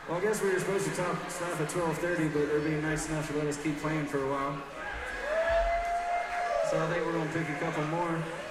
Well, I guess we were supposed to stop at 12:30, but they're being nice enough to let us keep playing for a while. So I think we're going to pick a couple more.